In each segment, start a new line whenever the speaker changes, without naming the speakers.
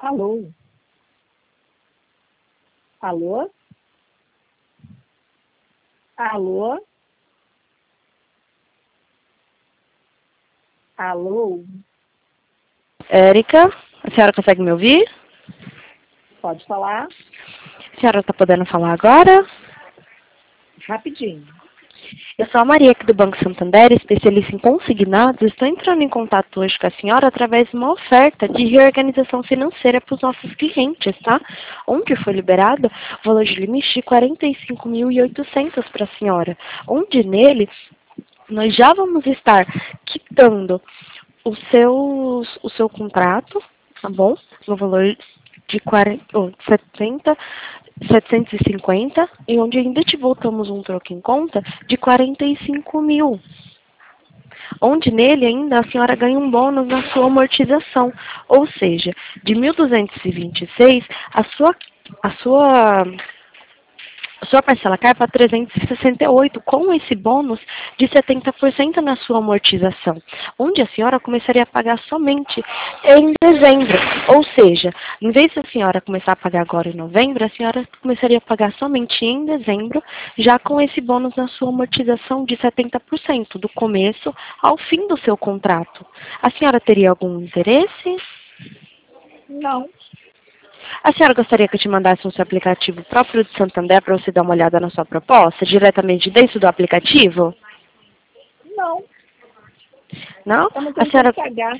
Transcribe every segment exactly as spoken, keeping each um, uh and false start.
Alô? Alô? Alô? Alô?
Érica, a senhora consegue me ouvir?
Pode falar?
A senhora está podendo falar agora?
Rapidinho.
Eu sou a Maria aqui do Banco Santander, especialista em consignados. Estou entrando em contato hoje com a senhora através de uma oferta de reorganização financeira para os nossos clientes, tá? Onde foi liberado o valor de limite de quarenta e cinco mil e oitocentos para a senhora. Onde nele nós já vamos estar quitando o seu, o seu contrato, tá bom? No valor de quarenta, oh, setenta, setecentos e cinquenta, e onde ainda te voltamos um troco em conta de quarenta e cinco mil. Onde nele ainda a senhora ganha um bônus na sua amortização. Ou seja, de mil duzentos e vinte e seis, a sua, a sua A sua parcela cai para trezentos e sessenta e oito, com esse bônus de setenta por cento na sua amortização, onde a senhora começaria a pagar somente em dezembro. Ou seja, em vez de a senhora começar a pagar agora em novembro, a senhora começaria a pagar somente em dezembro, já com esse bônus na sua amortização de setenta por cento, do começo ao fim do seu contrato. A senhora teria algum interesse?
Não.
A senhora gostaria que eu te mandasse um seu aplicativo próprio de Santander para você dar uma olhada na sua proposta, diretamente dentro do aplicativo?
Não.
Não?
Eu não
A
tenho
senhora,
como pagar.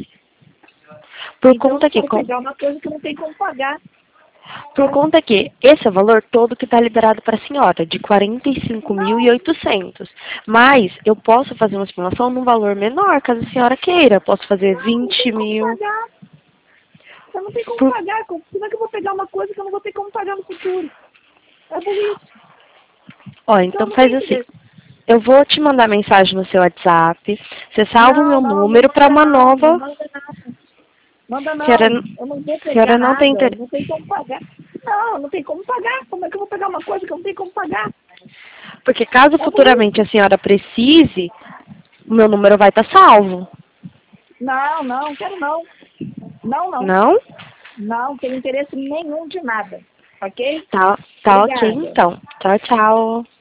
por
Então eu
conta
não
que,
quero
com,
pegar uma coisa que eu não tenho como pagar.
por conta que esse é o valor todo que está liberado para a senhora, de quarenta e cinco mil e oitocentos. Mas eu posso fazer uma simulação num valor menor, caso a senhora queira. Eu posso fazer
Não, não
vinte
tem como
mil.
pagar. Eu não tenho como
Por,
pagar. Como é que eu vou pegar uma coisa que eu não vou ter como pagar no futuro? É burrice.
ó,
Então eu
então
não
faz
tenho
assim.
interesse.
Eu vou te mandar mensagem no seu WhatsApp. Você salva o
Não,
meu
não, não
número para
manda
uma
não. Não
nova.
manda nada. Manda
A senhora,
não. Eu não vou
a
pegar
senhora não tem
nada.
interesse.
Não tem como pagar. Não, não tem como pagar. Como é que eu vou pegar uma coisa que eu não tenho como pagar?
Porque caso
É
futuramente
burrice.
a senhora precise, o meu número vai estar salvo.
Não, não, quero não. Não, não.
Não?
Não tenho interesse nenhum de nada. Ok?
Tá, tá ok
Obrigada.
então. Tchau, tchau.